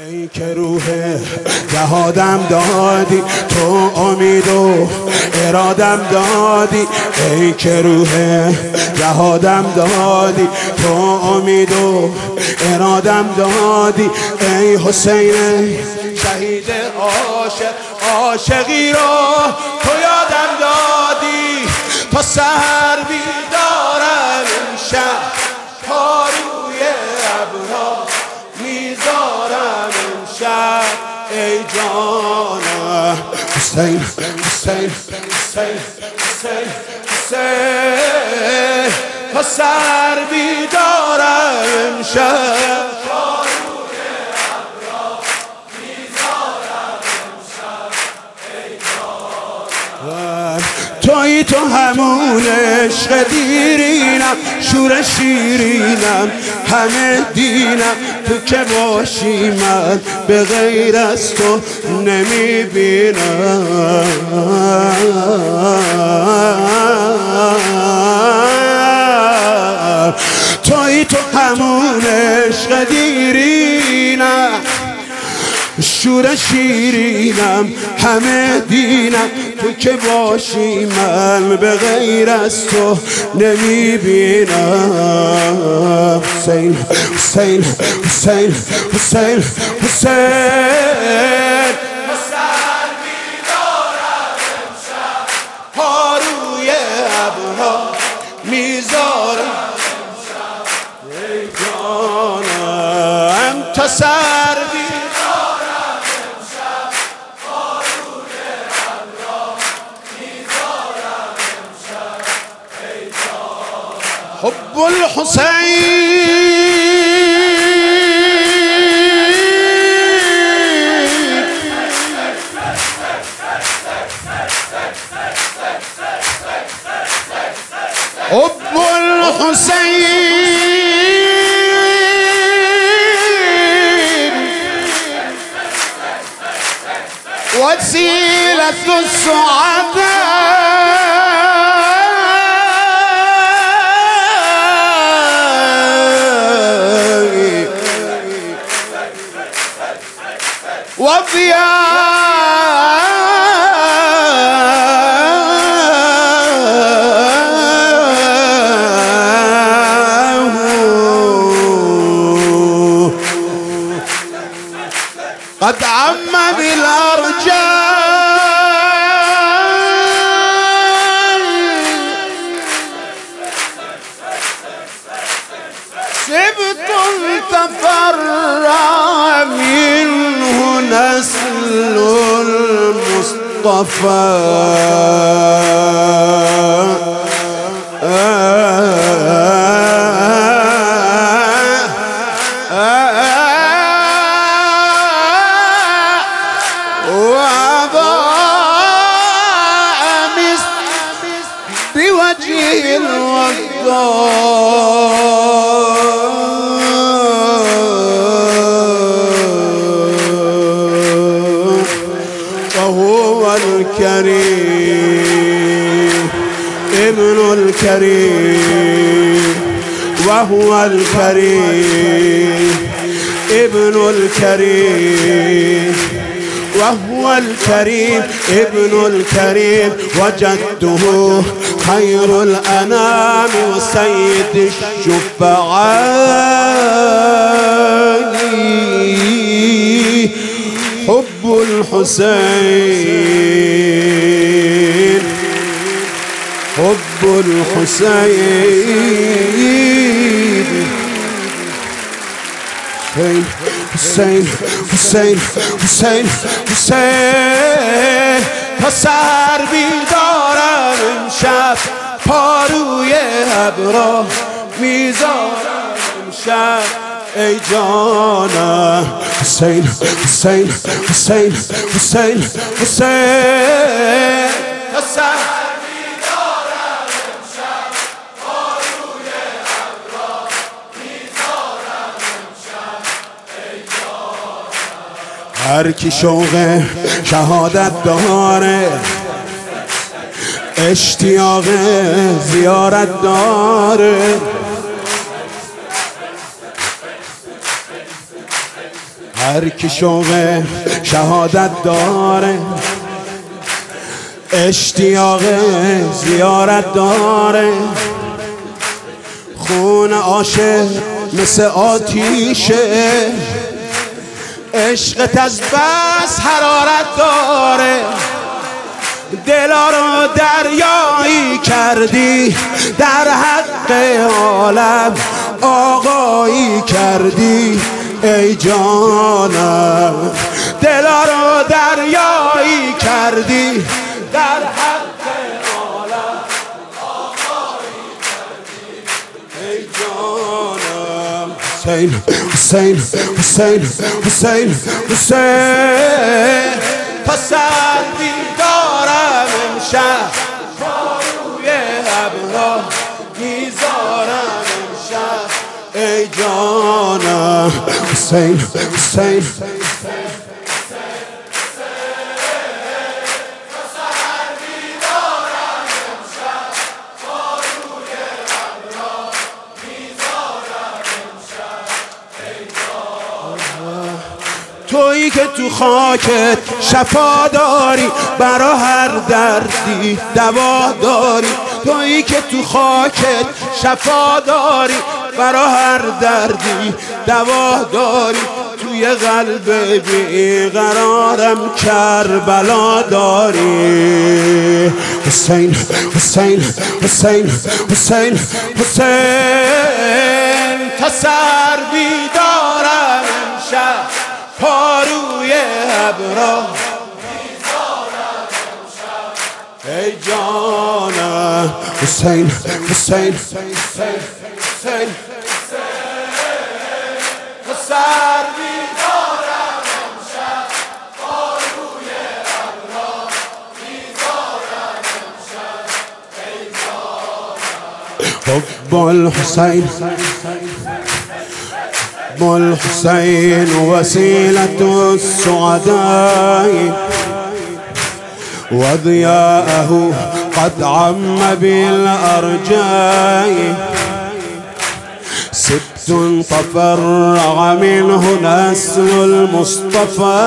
ای که روح جهادم دادی، تو امید و ارادم دادی. ای که روح جهادم دادی، تو امید و ارادم دادی. ای حسین شهید عاشق، عاشقی را تو یادم دادی. تا سحر بیدارم امشب، تا روی ابرها میذارم امشب. ای جانم حسین حسین حسین حسین حسین، تا سحر بیدارم امشب. تویی تو همون عشق دیرینم، شور شیرینم، همه دینم. تو که باشی من به غیر از تو نمیبینم. تویی تو همون عشق دیرینم، شور شیرینم، همه دینم. تو که باشی من به غیر از تو نمیبینم. حسین حسین حسین حسین حسین، سحر بیدارم امشب، پا روی ابرها میذارم امشب. ای جانم تا سحر حب الحسين. حب الحسين وسيلة السعداء. قد عم بالأرجاء، سبط تفرع منه نسل المصطفى. بوجه الوضاء، وهو الكريم ابن الكريم، وهو الكريم ابن الكريم، وهو الكريم ابن الكريم، وجده خير الأنام وسيد الشفعاء. حب الحسين، حب الحسين. حسين حسين حسين حسين، تا سحر بیدارم امشب، پا روی ابرها میذارم امشب. ای جانم حسین حسین حسین حسین حسین، تا سحر بیدارم امشب، پا روی ابرها میذارم امشب. ای جانم هر کی شوق شهادت داره، اشتیاق زیارت داره. هر کی شوق شهادت داره، اشتیاق زیارت داره، خون عاشق مثل آتیشه، عشقت از بس حرارت داره. دلا رو دریایی کردی، در حق عالم آقایی کردی ای جانم. دلا رو دریایی کردی، در حق عالم آقایی کردی ای جانم. حسین حسین حسین حسین حسین، تا سر بیدارم امشب، روی ابرها میذارم امشب ای جانم. حسین حسین تویی که تو خاکت شفا داری، برا هر دردی دوا داری. تویی که تو خاکت شفا داری، برا هر دردی دوا داری. توی قلب بیقرارم کربلا داری. حسین حسین حسین حسین حسین، تا سر بیدارم امشب، پاروی ابرها میذارم امشب ای جانم. حسین حسین حسین حسین، سر بیدارم امشب، پاروی ابرها میذارم امشب ای جانم. حب الحسین الحسين وسيلة السعداء، وضياءه قد عم بالأرجاء. سبت تفرع منه نسل المصطفى،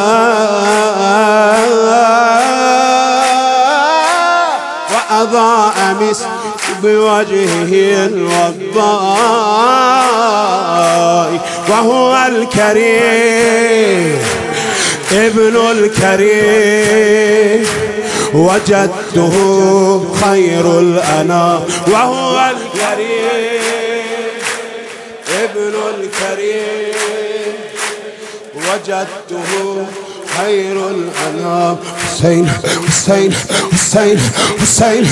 وأضاء مسك بوجهه الوضاء. وهو الكريم ابن الكريم، وجدته خير الأنام. وهو الكريم ابن الكريم، وجدته خير الأنام. حسين حسين حسين حسين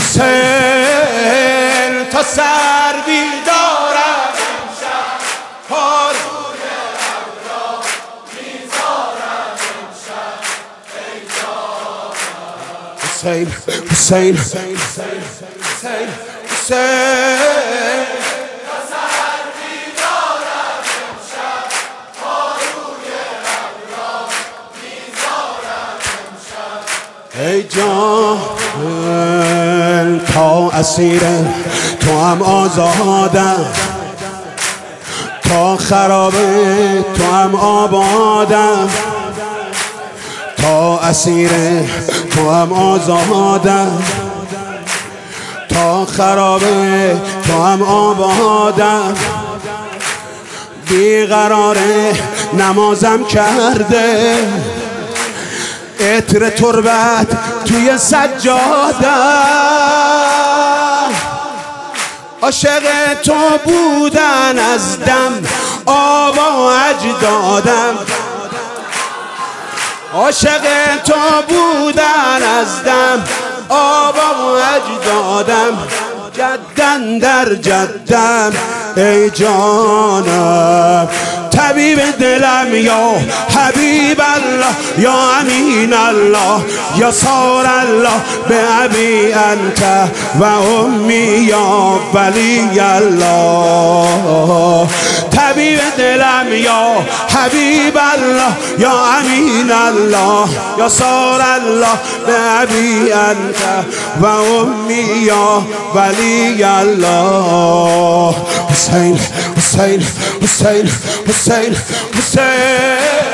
حسين، تا سر بیدارم امشب، پاروی ابرها میذارم امشب ای جانم. حسین حسین حسین حسین حسین، تا سر بیدارم امشب، پاروی ابرها میذارم امشب ای جان. تا اسیر تو هم آزادم، تا خرابه تو هم آبادم. تا اسیر تو هم آزادم، تا خرابه تو هم آبادم. بیقراره نمازم کرده، عطر تربت توی سجاده. عاشق تو بودن از دم آبا اجدادم، عاشق تو بودن از دم آبا اجدادم. جدن در جدم ای جانم. طبیب دلم یا حبیب الله، یا امین الله، یا سار الله به ابی انت و امی یا ولی الله. طبیب دلم یا حبیب الله یا امین الله یا سار الله به ابی انت و امی یا ولی الله حسین حسین حسین حسین حسین